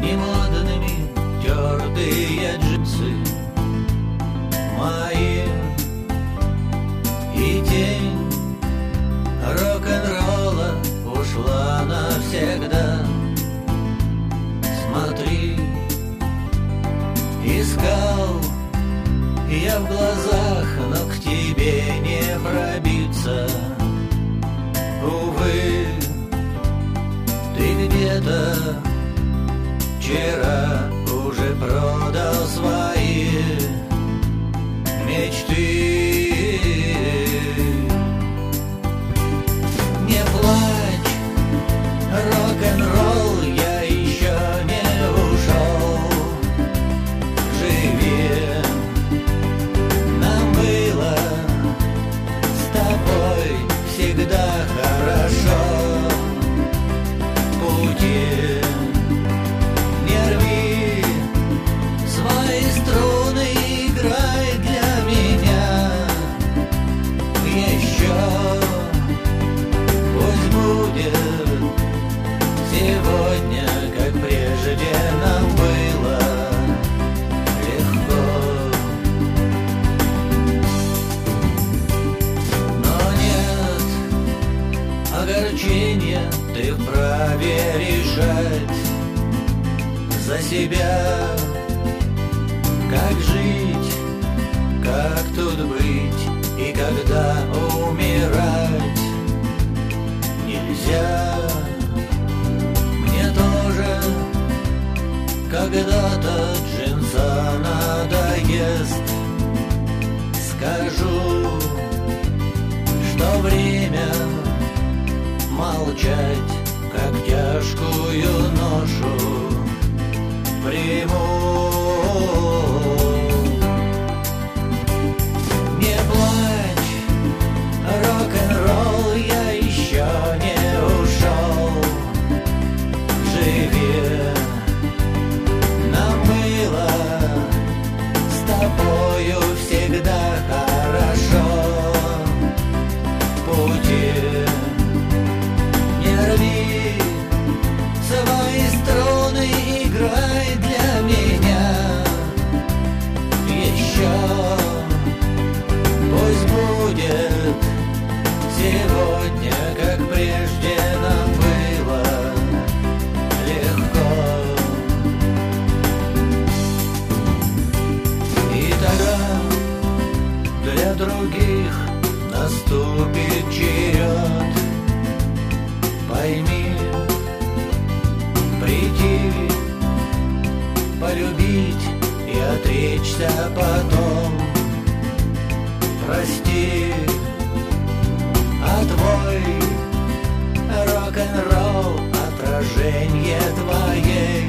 немодными тёртые джинсы мои, и тень рок-н-ролла ушла навсегда. Смотри, искал я в глазах, но к тебе не пробиться. Увы, ты где-то вчера уже продал свои мечты. Не плачь, рок-н-ролл, я еще не ушел. Живи, нам было с тобой всегда хорошо. Пути не рви свои струны, играй для меня еще. Пусть будет сегодня, как прежде нам было легко. Но нет огорчения, ты вправе решать за себя, как жить, как тут быть и когда умирать. Нельзя, мне тоже когда-то джинса надоест. Скажу, что время молчать, как тяжкую ношу приму. Не плачь, рок-н-ролл, я еще не ушел. Живи, нам было с тобою всегда хорошо. Пути не рви свои струны, играй для меня еще. Пусть будет сегодня, как прежде нам было легко. И тогда для других наступит черед. Пойми, прийти, полюбить и отречься потом. Прости, а твой рок-н-ролл отражение твоей